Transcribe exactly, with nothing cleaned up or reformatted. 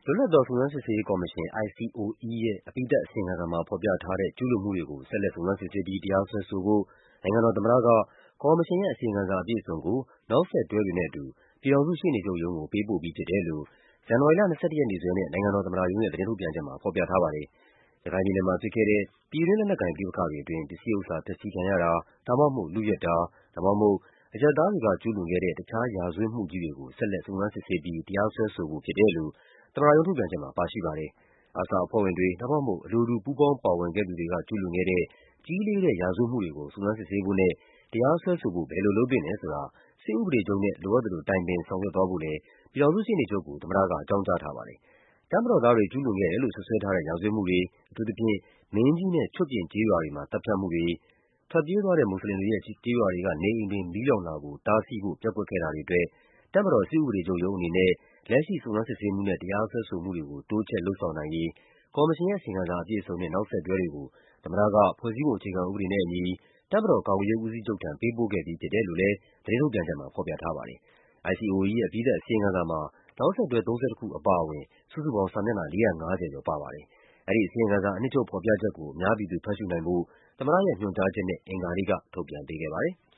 လွတ်လပ်သောစုံစမ်းစစ်ဆေးရေးကော်မရှင် I C O E ရဲ့ အပြီးသတ်အစီရင်ခံစာမှာဖော်ပြထားတဲ့ ကျူးလွန်မှုတွေကို ဆက်လက် စုံစမ်းစစ်ဆေးပြီး တရားစွဲဆိုဖို့ နိုင်ငံတော်သမ္မတက ကော်မရှင်ရဲ့ အစီရင်ခံစာအပြည့်အစုံကို နောက်ဆက်တွဲတွေနဲ့အတူ ပြည်ထောင်စုရှေ့နေချုပ်ရုံးကို ပေးပို့ပြီးဖြစ်တယ်လို့ ဇန်နဝါရီလ ၂၁ ရက်နေ့စွဲနဲ့ နိုင်ငံတော်သမ္မတရုံးရဲ့ သတင်းထုတ်ပြန်ချက်မှာ ဖော်ပြထားပါတယ်။ ရခိုင်ပြည်နယ်မှာဖြစ်ခဲ့တဲ့ ပြည်တွင်းလက်နက်ကိုင်ပဋိပက္ခတွေအတွင်း ပစ္စည်းဥစ္စာ ဖျက်ဆီးခံရတာ၊ ဒါမှမဟုတ် လုယက်တာ ဒါမှမဟုတ် အရပ်သားတွေက ကျူးလွန်ခဲ့တဲ့ တခြားရာဇဝတ်မှုကြီးတွေကို ဆက်လက် စုံစမ်းစစ်ဆေးပြီး တရားစွဲဆိုဖို့ဖြစ်တယ်လို့ သမ္မတရုံးထုတ်ပြန်ချက်မှာ ပါရှိပါတယ်။ ARSA အဖွဲ့ဝင်တွေ ဒါမှမဟုတ် အလိုတူ ပူးပေါင်းပါဝင်ခဲ့သူတွေက ကျူးလွန်ခဲ့တဲ့ ကြီးလေးတဲ့ ရာဇဝတ်မှုတွေကို စုံစမ်းစစ်ဆေးဖို့နဲ့ တရားစွဲဆိုဖို့ ဘယ်လိုလုပ်သင့်တယ်ဆိုတာ စစ်ဥပဒေချုပ်နဲ့ လိုအပ်သလို တိုင်ပင်ဆောင်ရွက်သွားဖို့လည်း ပြည်ထောင်စုရှေ့နေချုပ်ကို သမ္မတက အကြောင်းကြားထားပါတယ်။ တပ်မတော်သားတွေ ကျူးလွန်ခဲ့တယ်လို့ စွပ်စွဲထားတဲ့ ရာဇဝတ်မှုတွေ၊ အထူးသဖြင့် မင်းကြီးနဲ့ ချွတ်ပြင်ကျေးရွာတွေမှာ သတ်ဖြတ်မှုတွေ၊ ထွက်ပြေးသွားတဲ့ မွတ်ဆလင်တွေရဲ့ ကျေးရွာတွေက နေအိမ်တွေ မီးလောင်တာကို တားဆီးဖို့ ပျက်ကွက်ခဲ့တာတွေအတွက် တပ်မတော် စစ်ဥပဒေချုပ်ရုံးအနေနဲ့ လက်ရှိ စုံစမ်းစစ်ဆေးမှုနဲ့ တရားစွဲဆိုမှုတွေကို တိုးချဲ့လုပ်ဆောင်နိုင်ရေး ကော်မရှင်ရဲ့ အစီရင်ခံစာအပြည့်အစုံနဲ့ နောက်ဆက်တွဲတွေကို သမ္မတက ဖွဲ့စည်းပုံအခြေခံဥပဒေနဲ့အညီ တပ်မတော်ကာကွယ်ရေးဦးစီးချုပ်ထံ ပေးပို့ခဲ့ပြီးဖြစ်တယ်လို့လည်း သတင်းထုတ်ပြန်ချက်မှာ ဖော်ပြထားပါတယ်။ I C O E ရဲ့ အပြီးသတ်အစီရင်ခံစာမှာ နောက်ဆက်တွဲ သုံးဆယ့်တစ်ခုအပါအဝင် စုစုပေါင်း စာမျက်နှာ လေးရာ့ငါးဆယ်ကျော်ပါပါတယ်။ အဲဒီအစီရင်ခံစာ အနှစ်ချုပ်ဖော်ပြချက်ကို အများပြည်သူ ဖတ်ရှုနိုင်ဖို့ သမ္မတရဲ့ညွှန်ကြားချက်နဲ့ အင်္ဂါနေ့က ထုတ်ပြန်ပေးခဲ့ပါတယ်။